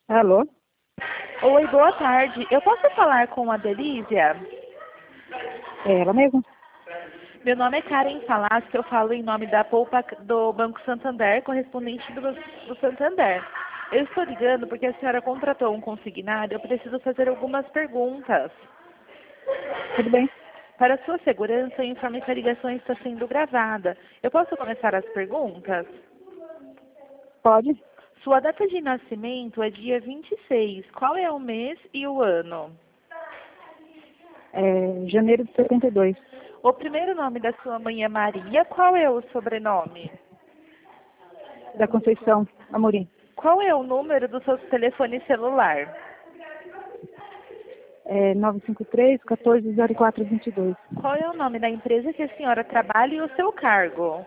Alô? Oi, boa tarde. Eu posso falar com a Delísia? É ela mesmo? Meu nome é Karen Falasco, eu falo em nome da Poupa do Banco Santander, correspondente do Santander. Eu estou ligando porque a senhora contratou um consignado, eu preciso fazer algumas perguntas. Tudo bem? Para sua segurança, eu informo que a ligação está sendo gravada. Eu posso começar as perguntas? Pode? Sua data de nascimento é dia 26. Qual é o mês e o ano? Janeiro de 72. O primeiro nome da sua mãe é Maria. Qual é o sobrenome? Da Conceição Amorim. Qual é o número do seu telefone celular? 953-1404-22. Qual é o nome da empresa que a senhora trabalha e o seu cargo?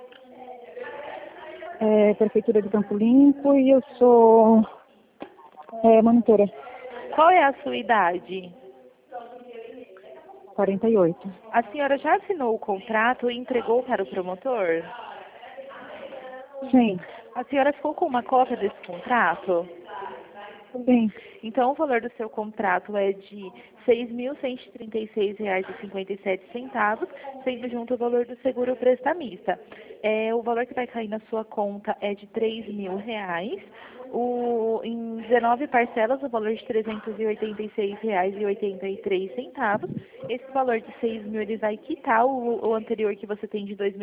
Prefeitura de Campo Limpo e eu sou monitora. Qual é a sua idade? 48. A senhora já assinou o contrato e entregou para o promotor? Sim. A senhora ficou com uma cópia desse contrato? Sim. Então, o valor do seu contrato é de R$ 6.136,57, sendo junto o valor do seguro prestamista. O valor que vai cair na sua conta é de R$ 3.000. Em 19 parcelas, o valor de R$ 386,83. Esse valor de 6.000 ele vai quitar o anterior que você tem de R$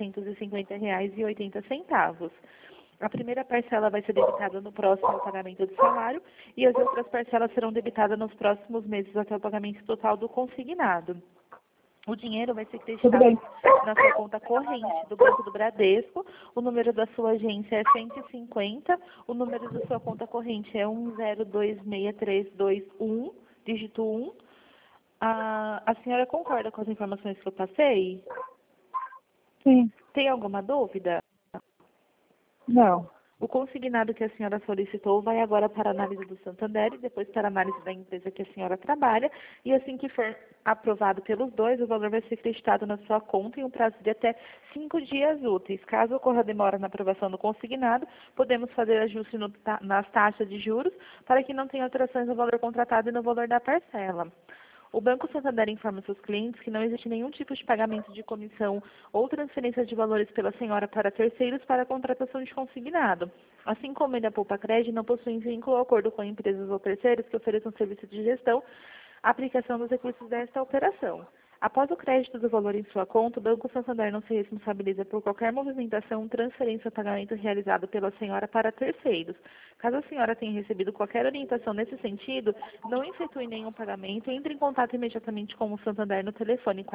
2.750,80. A primeira parcela vai ser debitada no próximo pagamento do salário e as outras parcelas serão debitadas nos próximos meses até o pagamento total do consignado. O dinheiro vai ser Tudo bem. creditado na sua conta corrente do Banco do Bradesco. O número da sua agência é 150. O número da sua conta corrente é 1026321, dígito 1. A senhora concorda com as informações que eu passei? Sim. Tem alguma dúvida? Não. O consignado que a senhora solicitou vai agora para a análise do Santander e depois para a análise da empresa que a senhora trabalha. E assim que for aprovado pelos dois, o valor vai ser creditado na sua conta em um prazo de até 5 dias úteis. Caso ocorra demora na aprovação do consignado, podemos fazer ajuste nas taxas de juros para que não tenha alterações no valor contratado e no valor da parcela. O Banco Santander informa seus clientes que não existe nenhum tipo de pagamento de comissão ou transferência de valores pela senhora para terceiros para a contratação de consignado. Assim como ele, a Poupa Cred, não possui vínculo ou acordo com empresas ou terceiros que ofereçam serviço de gestão, aplicação dos recursos desta operação. Após o crédito do valor em sua conta, o Banco Santander não se responsabiliza por qualquer movimentação, transferência ou pagamento realizado pela senhora para terceiros. Caso a senhora tenha recebido qualquer orientação nesse sentido, não efetue nenhum pagamento e entre em contato imediatamente com o Santander no telefone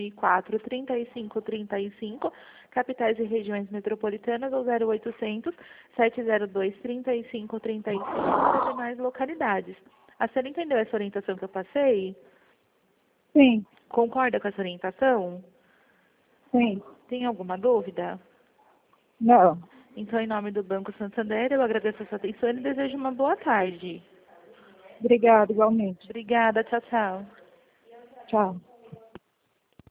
4004-3535, capitais e regiões metropolitanas, ou 0800 702 3535 para demais localidades. A senhora entendeu essa orientação que eu passei? Sim. Concorda com essa orientação? Sim. Tem alguma dúvida? Não. Então, em nome do Banco Santander, eu agradeço a sua atenção e desejo uma boa tarde. Obrigada, igualmente. Obrigada, tchau, tchau. Tchau.